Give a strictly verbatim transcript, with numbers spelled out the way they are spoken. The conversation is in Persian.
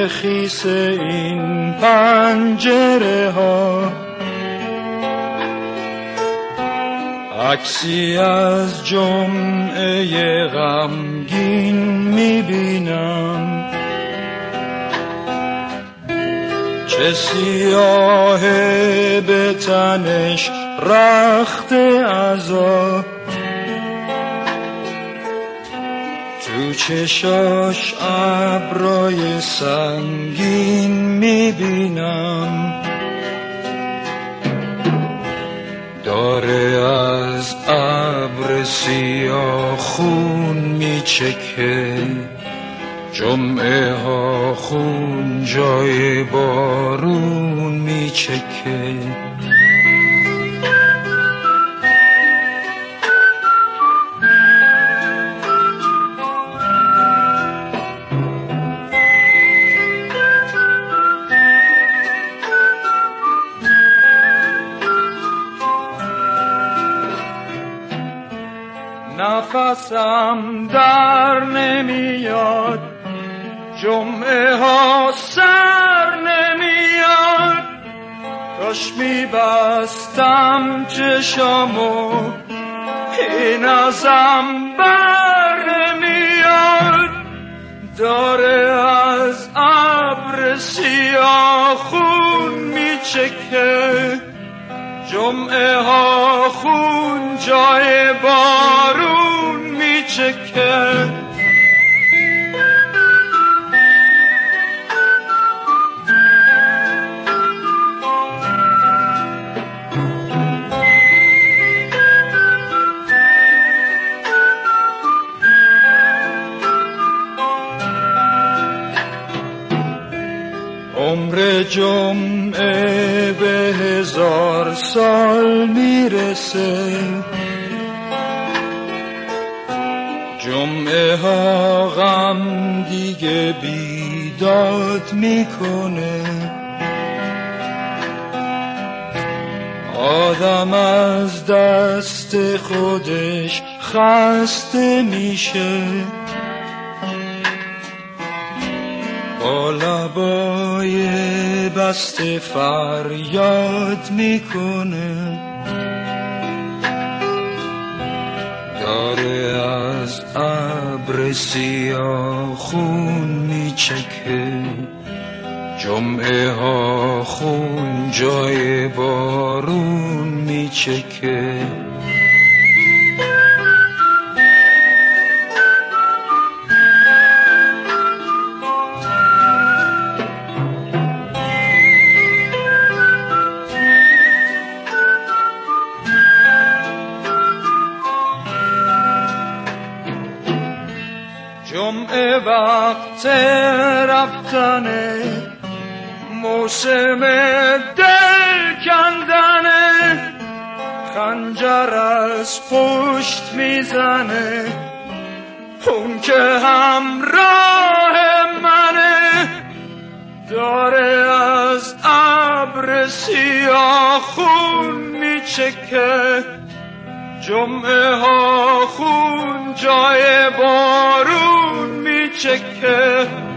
توی خیس این پنجره ها عکسی از جمعه غمگین میبینم، چه سیاهه به تنش رخت عذاب، تو چشاش ابرای سنگین میبینم، داره از ابر سیاه خون میچکه، جمعه ها خون جای بارون میچکه. نفسم در نمیاد، جمعه ها سر نمیاد، کاش میبستم چشامو این ازم بر نمیاد، داره از ابر سیاه خون میچکه، جمعه ها خون جای بارون میچکه. عمر جمعه به هزار سال میرسه، جمعه ها غم دیگه بیداد میکنه، آدم از دست خودش خسته میشه، با لبای بسته فریاد میکنه، داره از ابر سیاه خون میچکه، جمعه ها خون جای بارون میچکه. جمعه وقت رفتنه، موسم دل کندنه، خنجر از پشت میزنه، اون که همراه منه، داره از ابر سیاه خون میچکه، جمعه ها خون جای بارون میچکه.